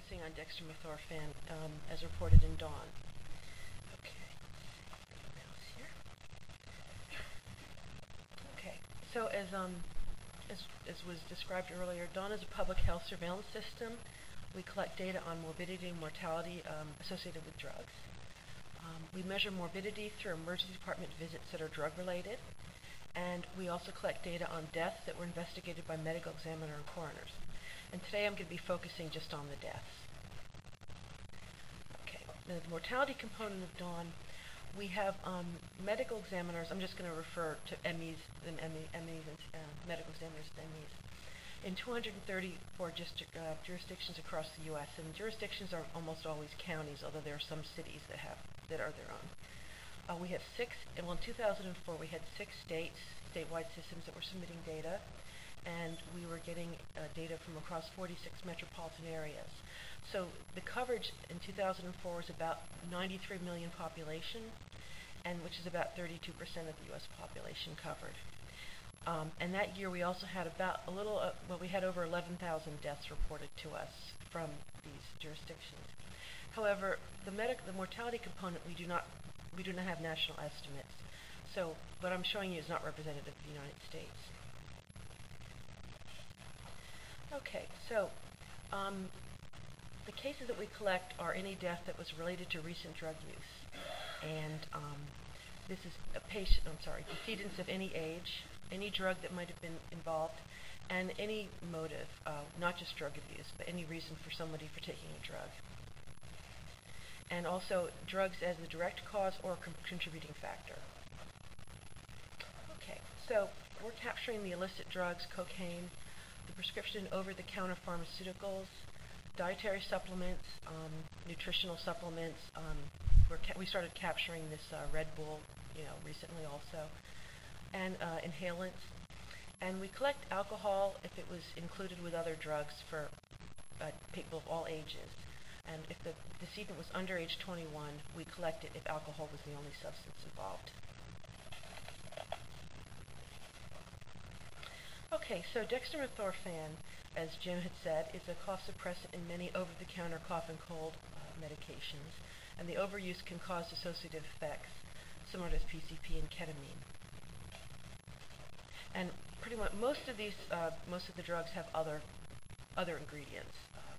focusing on dextromethorphan as reported in Dawn. Okay. Mouse here. Okay. So as was described earlier, Dawn is a public health surveillance system. We collect data on morbidity and mortality associated with drugs. We measure morbidity through emergency department visits that are drug-related. And we also collect data on deaths that were investigated by medical examiner and coroners. And today I'm going to be focusing just on the deaths. Okay, the mortality component of Dawn, we have medical examiners. I'm just going to refer to MEs and medical examiners and MEs in 234 jurisdictions across the U.S. And jurisdictions are almost always counties, although there are some cities that are their own. We have in 2004 we had 6 statewide systems that were submitting data, and we were getting data from across 46 metropolitan areas. So the coverage in 2004 was about 93 million population, and which is about 32% of the U.S. population covered. And that year we also had we had over 11,000 deaths reported to us from these jurisdictions. However, the mortality component we do not have national estimates. So what I'm showing you is not representative of the United States. Okay, so the cases that we collect are any death that was related to recent drug use. And this is decedents of any age, any drug that might have been involved, and any motive, not just drug abuse, but any reason for somebody for taking a drug. And also drugs as a direct cause or contributing factor. Okay, so we're capturing the illicit drugs, cocaine, the prescription over-the-counter pharmaceuticals, dietary supplements, nutritional supplements. We started capturing this Red Bull, recently also, and inhalants. And we collect alcohol if it was included with other drugs for people of all ages. And if the decedent was under age 21, we collect it if alcohol was the only substance involved. Okay, so dextromethorphan, as Jim had said, is a cough suppressant in many over-the-counter cough and cold medications. And the overuse can cause dissociative effects, similar to PCP and ketamine. And pretty much most of the drugs have other ingredients.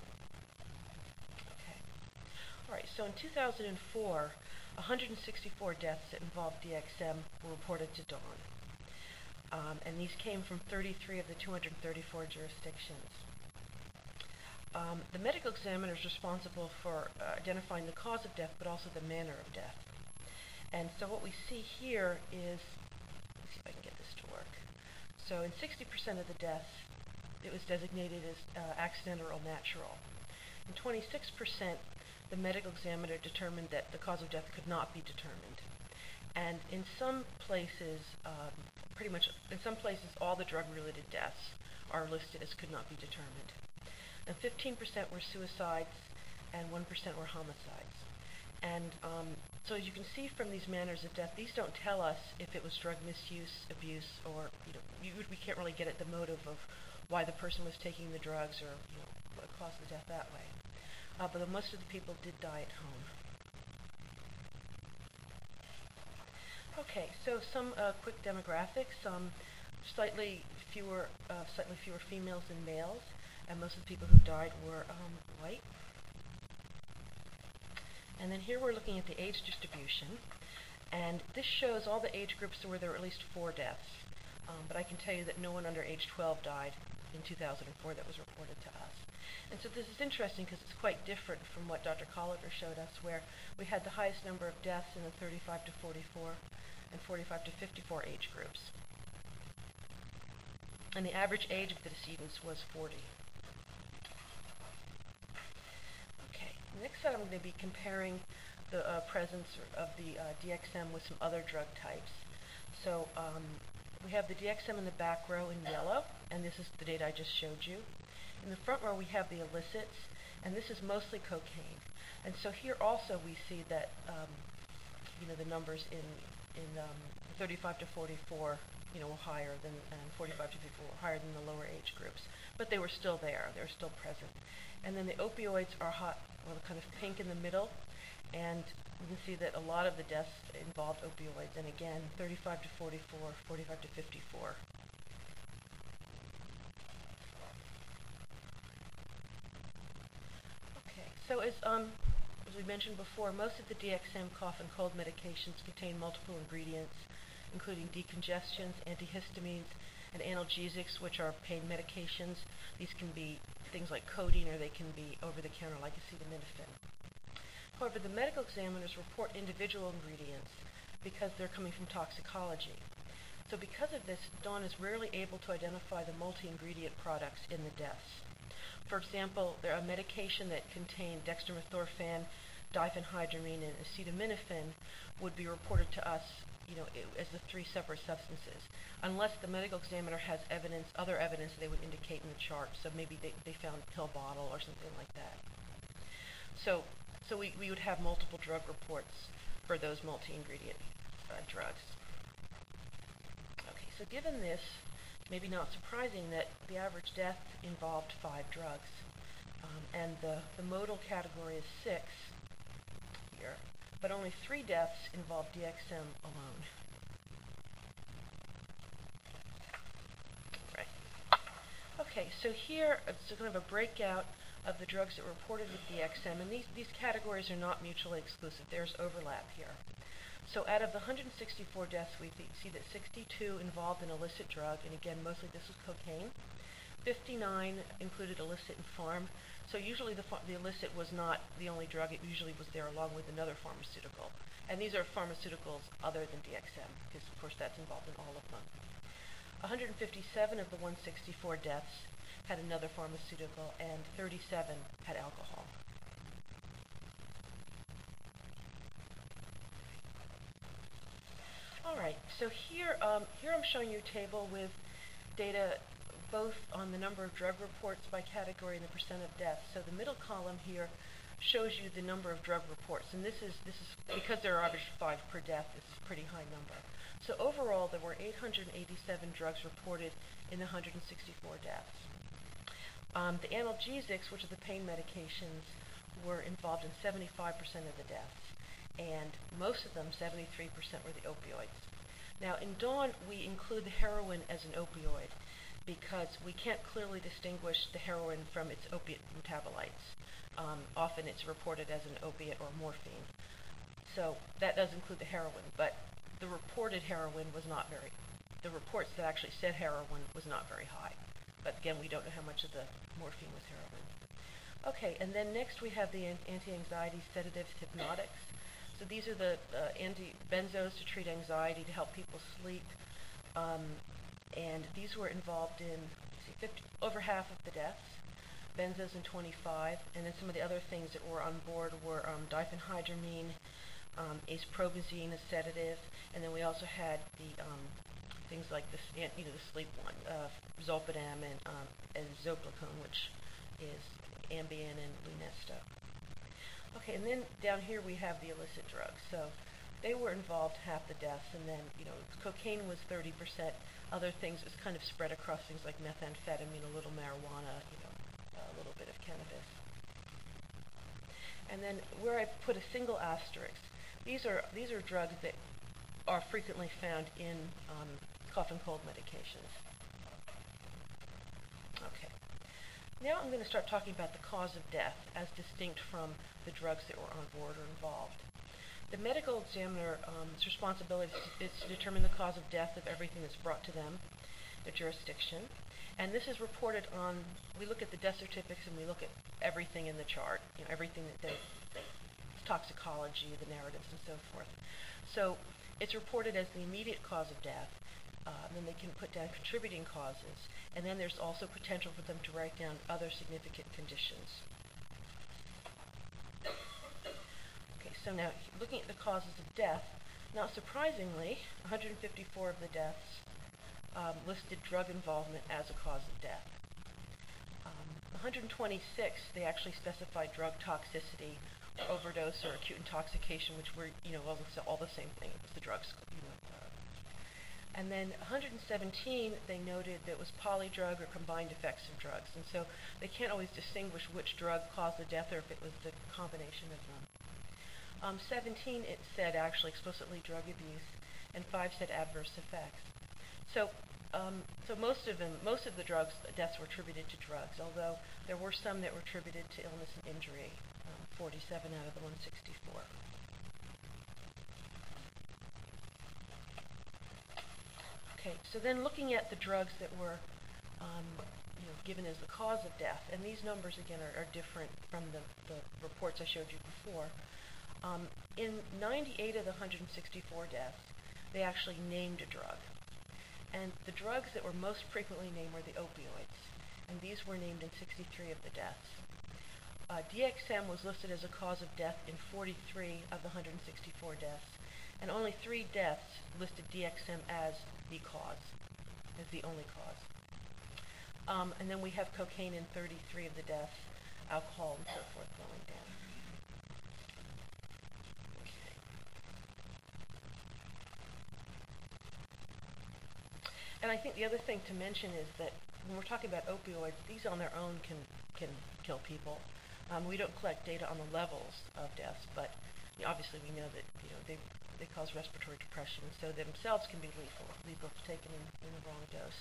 All right, so in 2004, 164 deaths that involved DXM were reported to Dawn. And these came from 33 of the 234 jurisdictions. The medical examiner is responsible for identifying the cause of death, but also the manner of death. And so what we see here is, let's see if I can get this to work. So in 60% of the deaths, it was designated as accidental or natural. In 26%, the medical examiner determined that the cause of death could not be determined. And in some places, all the drug-related deaths are listed as could not be determined. And 15% were suicides, and 1% were homicides. And so as you can see from these manners of death, these don't tell us if it was drug misuse, abuse, or we can't really get at the motive of why the person was taking the drugs or what caused the death that way. But most of the people did die at home. Okay, so some quick demographics. Slightly fewer females than males, and most of the people who died were white. And then here we're looking at the age distribution, and this shows all the age groups where there were at least 4 deaths. But I can tell you that no one under age 12 died in 2004 that was reported to us. And so this is interesting because it's quite different from what Dr. Colliver showed us, where we had the highest number of deaths in the 35 to 44 and 45 to 54 age groups. And the average age of the decedents was 40. Okay, next I'm going to be comparing the presence of the DXM with some other drug types. So we have the DXM in the back row in yellow, and this is the data I just showed you. In the front row we have the illicits, and this is mostly cocaine. And so here also we see that the numbers in 35 to 44, were higher than, and 45 to 54 were higher than the lower age groups. But they were still there. They were still present. And then the opioids are hot, well, kind of pink in the middle. And you can see that a lot of the deaths involved opioids. And again, 35 to 44, 45 to 54. Okay, so as we mentioned before, most of the DXM cough and cold medications contain multiple ingredients, including decongestants, antihistamines, and analgesics, which are pain medications. These can be things like codeine, or they can be over-the-counter like acetaminophen. However, the medical examiners report individual ingredients because they're coming from toxicology. So because of this, Dawn is rarely able to identify the multi-ingredient products in the deaths. For example, there are a medication that contained dextromethorphan, diphenhydramine, and acetaminophen would be reported to us, as the three separate substances, unless the medical examiner has other evidence they would indicate in the chart. So maybe they found a pill bottle or something like that. So we would have multiple drug reports for those multi-ingredient drugs. Okay, so given this, maybe not surprising that the average death involved 5 drugs, and the modal category is 6 here, but only 3 deaths involved DXM alone. Right. Okay, so here it's kind of a breakout of the drugs that were reported with DXM, and these categories are not mutually exclusive. There's overlap here. So out of the 164 deaths, we see that 62 involved an illicit drug, and again, mostly this was cocaine. 59 included illicit and farm. So usually the illicit was not the only drug. It usually was there along with another pharmaceutical. And these are pharmaceuticals other than DXM, because of course that's involved in all of them. 157 of the 164 deaths had another pharmaceutical, and 37 had alcohol. All right, so here I'm showing you a table with data both on the number of drug reports by category and the percent of deaths. So the middle column here shows you the number of drug reports, and this is because there are average 5 per death. This is a pretty high number. So overall, there were 887 drugs reported in the 164 deaths. The analgesics, which are the pain medications, were involved in 75% of the deaths, and most of them, 73%, were the opioids. Now, in Dawn, we include the heroin as an opioid because we can't clearly distinguish the heroin from its opiate metabolites. Often it's reported as an opiate or morphine. So that does include the heroin, but the reported heroin was not very, the reports that actually said heroin was not very high. But again, we don't know how much of the morphine was heroin. Okay, and then next we have the anti-anxiety sedatives, hypnotics. So these are the benzos to treat anxiety, to help people sleep. And these were involved in over half of the deaths, benzos in 25, and then some of the other things that were on board were diphenhydramine, aceprobenzine, a sedative, and then we also had the things like the sleep one, zolpidem and zopiclone, which is Ambien and Lunesta. Okay, and then down here we have the illicit drugs. So they were involved half the deaths, and then cocaine was 30%. Other things was kind of spread across things like methamphetamine, a little marijuana, a little bit of cannabis. And then where I put a single asterisk, these are drugs that are frequently found in cough and cold medications. Okay. Now I'm going to start talking about the cause of death as distinct from the drugs that were on board or involved. The medical examiner's responsibility is to determine the cause of death of everything that's brought to them, their jurisdiction. And this is reported on, we look at the death certificates and we look at everything in the chart, everything that toxicology, the narratives, and so forth. So it's reported as the immediate cause of death. Then they can put down contributing causes. And then there's also potential for them to write down other significant conditions. Okay, so now looking at the causes of death, not surprisingly, 154 of the deaths listed drug involvement as a cause of death. 126, they actually specified drug toxicity, or overdose, or acute intoxication, which were, all the same thing. It was the drugs, And then 117, they noted that it was polydrug or combined effects of drugs. And so they can't always distinguish which drug caused the death or if it was the combination of them. 17, it said actually explicitly drug abuse, and 5 said adverse effects. So most of the deaths were attributed to drugs, although there were some that were attributed to illness and injury, 47 out of the 164. Okay, so then looking at the drugs that were given as the cause of death, and these numbers again are different from the reports I showed you before. In 98 of the 164 deaths, they actually named a drug. And the drugs that were most frequently named were the opioids, and these were named in 63 of the deaths. DXM was listed as a cause of death in 43 of the 164 deaths, and only 3 deaths listed DXM as the cause, as the only cause. And then we have cocaine in 33 of the deaths, alcohol and so forth going down. Okay. And I think the other thing to mention is that when we're talking about opioids, these on their own can kill people. We don't collect data on the levels of deaths, but obviously we know that they cause respiratory depression, so themselves can be lethal if taken in the wrong dose.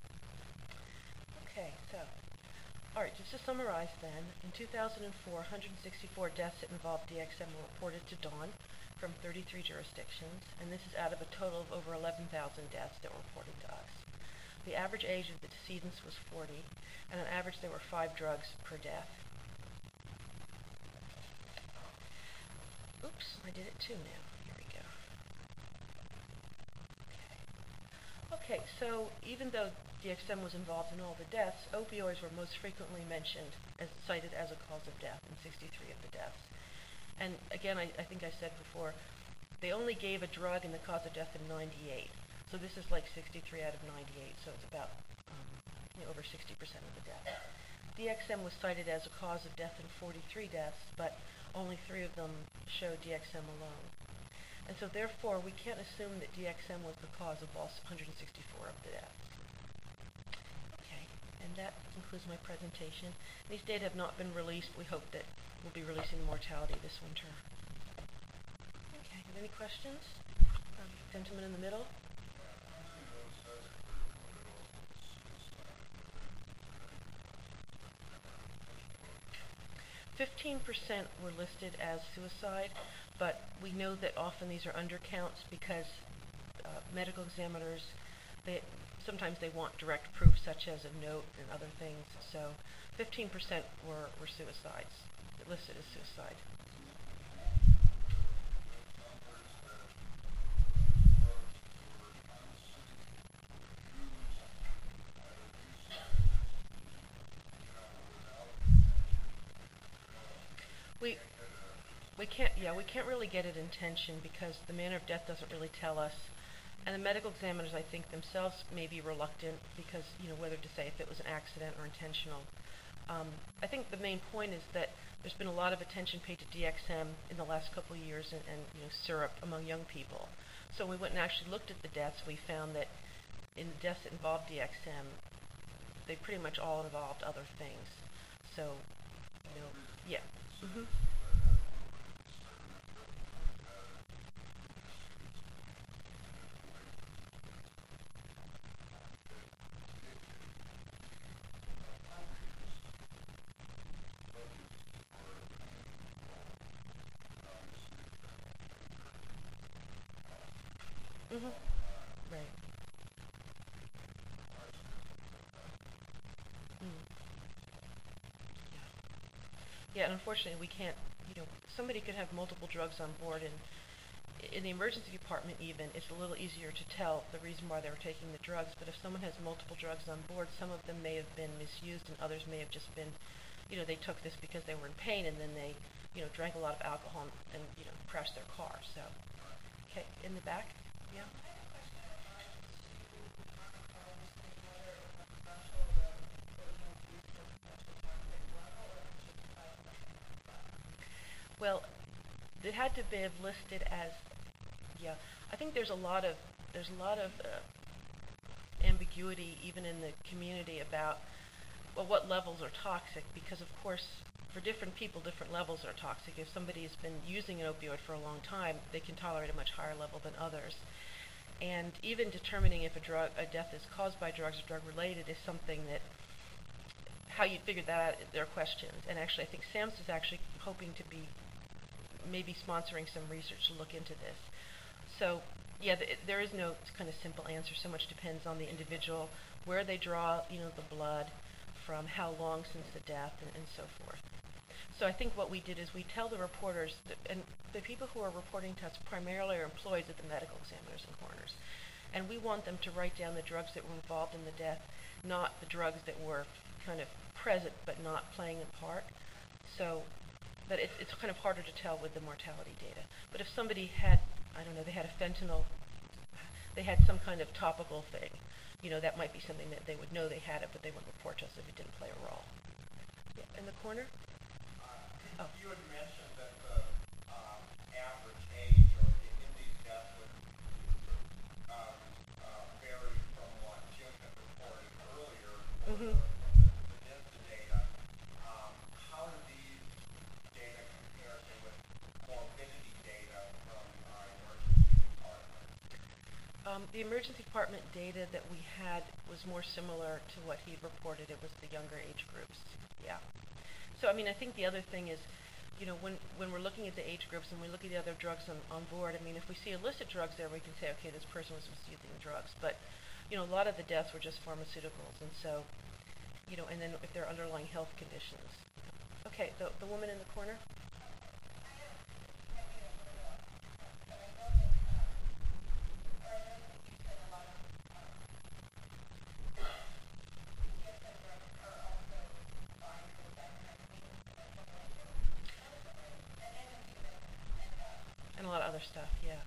Okay, so, all right, just to summarize then, in 2004, 164 deaths that involved DXM were reported to Dawn from 33 jurisdictions, and this is out of a total of over 11,000 deaths that were reported to us. The average age of the decedents was 40, and on average there were 5 drugs per death. Oops, I did it too now. Here we go. Okay, so even though DXM was involved in all the deaths, opioids were most frequently cited as a cause of death in 63 of the deaths. And again, I think I said before, they only gave a drug in the cause of death in 98. So this is like 63 out of 98, so it's about over 60% of the deaths. DXM was cited as a cause of death in 43 deaths, but only 3 of them showed DXM alone. And so therefore, we can't assume that DXM was the cause of all 164 of the deaths. Okay, and that concludes my presentation. These data have not been released. We hope that we'll be releasing mortality this winter. Okay, any questions? Gentleman in the middle. 15% were listed as suicide, but we know that often these are undercounts because medical examiners, sometimes they want direct proof such as a note and other things. So 15% were suicides, listed as suicide. We can't really get at intention because the manner of death doesn't really tell us. And the medical examiners, I think, themselves may be reluctant because, whether to say if it was an accident or intentional. I think the main point is that there's been a lot of attention paid to DXM in the last couple of years and syrup among young people. So when we went and actually looked at the deaths, we found that in the deaths that involved DXM, they pretty much all involved other things. So, yeah. Mm-hmm. Mm-hmm. Right. Mm. Yeah, and unfortunately we can't, somebody could have multiple drugs on board, and in the emergency department even, it's a little easier to tell the reason why they were taking the drugs, but if someone has multiple drugs on board, some of them may have been misused and others may have just been, they took this because they were in pain and then they, drank a lot of alcohol and crashed their car. So, okay, in the back, yeah. Well, it had to be listed as, yeah. I think there's a lot of ambiguity even in the community about, well, what levels are toxic, because of course for different people different levels are toxic. If somebody has been using an opioid for a long time, they can tolerate a much higher level than others. And even determining if a death is caused by drugs or drug related is something that, how you figure that out, there are questions. And actually I think SAMHSA is actually hoping to be maybe sponsoring some research to look into this. So yeah, there is no kind of simple answer. So much depends on the individual, where they draw, the blood from, how long since the death, and so forth. So I think what we did is we tell the reporters, and the people who are reporting to us primarily are employees at the medical examiners and coroners, and we want them to write down the drugs that were involved in the death, not the drugs that were kind of present but not playing a part. So that it's kind of harder to tell with the mortality data. But if somebody had, I don't know, they had a fentanyl, they had some kind of topical thing, that might be something that they would know they had it, but they wouldn't report to us if it didn't play a role. Yeah, in the corner? Oh. You had mentioned that the average age or in these deaths would vary from what Jim had reported earlier from the NISTA data. How do these data compare, say, with morbidity data from emergency department? The emergency department data that we had was more similar to what he reported. It was the younger age groups. Yeah. So, I think the other thing is, when we're looking at the age groups and we look at the other drugs on board, if we see illicit drugs there, we can say, okay, this person was using drugs. But, a lot of the deaths were just pharmaceuticals. And so, and then if there are underlying health conditions. Okay, the woman in the corner? And a lot of other stuff, yeah.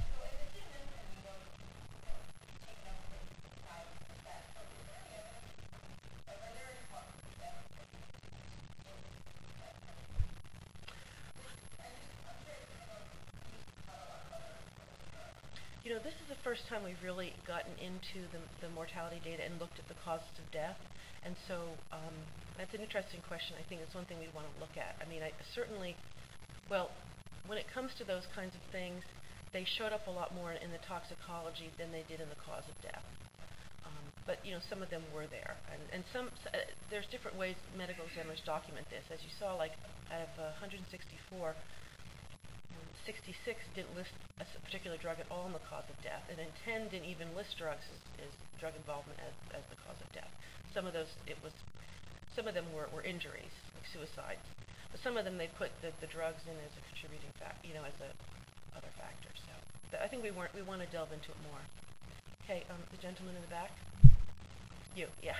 This is the first time we've really gotten into the mortality data and looked at the causes of death. And so that's an interesting question. I think it's one thing we'd want to look at. I certainly, well, when it comes to those kinds of things, they showed up a lot more in the toxicology than they did in the cause of death. But some of them were there, and some there's different ways medical examiners document this. As you saw, like out of 164, 66 didn't list a particular drug at all in the cause of death, and then 10 didn't even list drugs as drug involvement as the cause of death. Some of them were injuries, like suicides. But some of them they put the drugs in as a contributing factor, as a other factor. So I think we want to delve into it more. Okay, the gentleman in the back. You, yeah.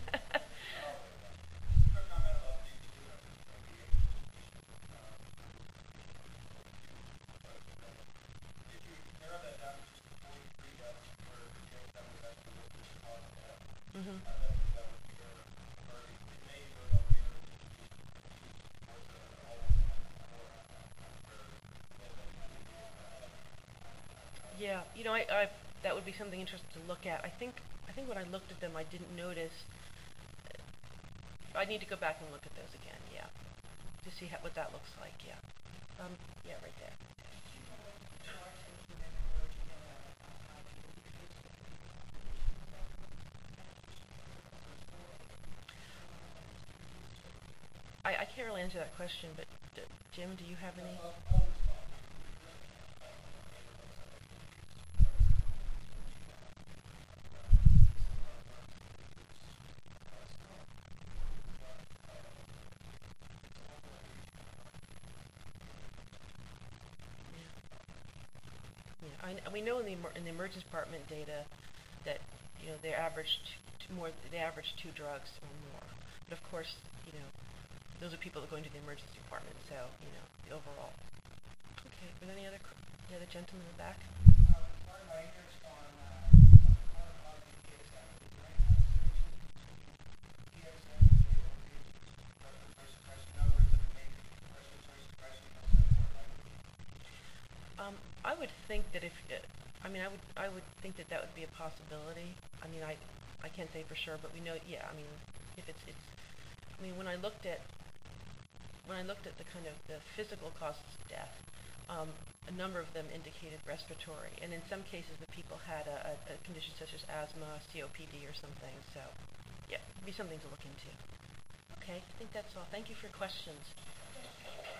Yeah, that would be something interesting to look at. I think when I looked at them, I didn't notice. I need to go back and look at those again. Yeah, to see what that looks like. Yeah, yeah, right there. I can't really answer that question, but Jim, do you have any? We know in the emergency department data that they averaged two drugs or more. But of course, those are people that go into the emergency department. So the overall. Okay. Are there any other gentleman in the back? I would think that I would think that would be a possibility. I can't say for sure, but we know, yeah, I mean, if it's, I mean, when I looked at the kind of the physical causes of death, a number of them indicated respiratory, and in some cases the people had a condition such as asthma, COPD, or something. So, yeah, it'd be something to look into. Okay, I think that's all. Thank you for your questions.